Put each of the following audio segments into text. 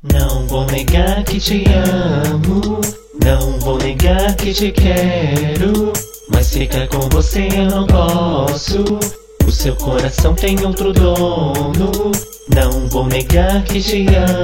Não vou negar que te amo, não vou negar que te quero, mas ficar com você eu não posso. O seu coração tem outro dono. Não vou negar que te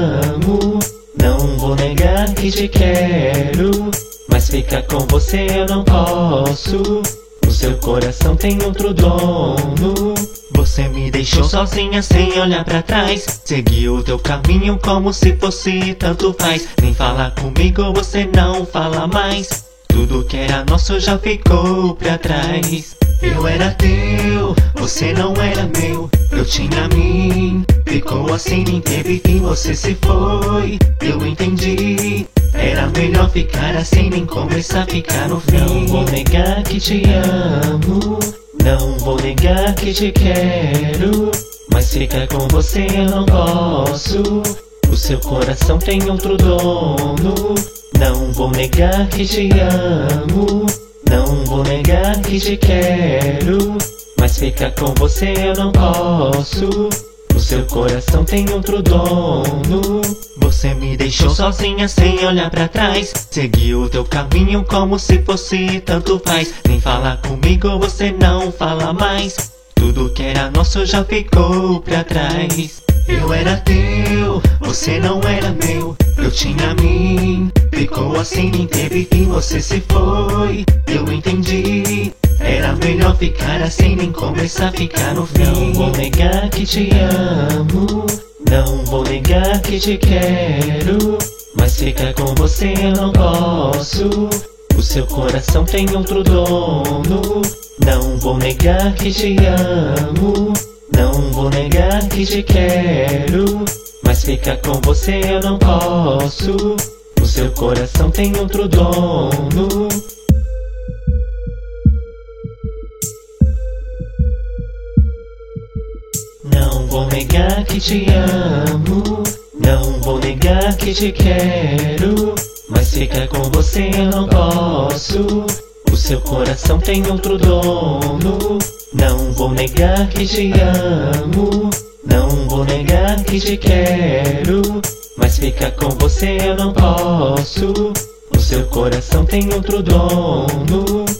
amo, não vou negar que te quero, mas ficar com você eu não posso. O seu coração tem outro dono. Você me deixou sozinha sem olhar pra trás, seguiu o teu caminho como se fosse tanto faz. Nem falar comigo você não fala mais, tudo que era nosso já ficou pra trás. Eu era teu, você não era meu, eu tinha a mim, ficou assim, nem teve fim, você se foi. Eu entendi, era melhor ficar assim, nem começar a ficar no fim. Não vou negar que te amo, não vou negar que te quero, mas ficar com você eu não posso. O seu coração tem outro dono. Não vou negar que te amo, não vou negar que te quero, mas ficar com você eu não posso. O seu coração tem outro dono. Você me deixou sozinha sem olhar pra trás, seguiu o teu caminho como se fosse tanto faz. Nem falar comigo você não fala mais, tudo que era nosso já ficou pra trás. Eu era teu, você não era meu, eu tinha a mim, ficou assim, nem teve fim, você se foi. Eu entendi, era melhor ficar assim, nem começar a ficar no fim. Não vou negar que te amo, não vou negar que te quero, mas ficar com você eu não posso. O seu coração tem outro dono. Não vou negar que te amo, não vou negar que te quero, mas ficar com você eu não posso. O seu coração tem outro dono. Não vou negar que te amo, não vou negar que te quero, mas ficar com você eu não posso. O seu coração tem outro dono. Não vou negar que te amo, não vou negar que te quero, mas ficar com você eu não posso. O seu coração tem outro dono.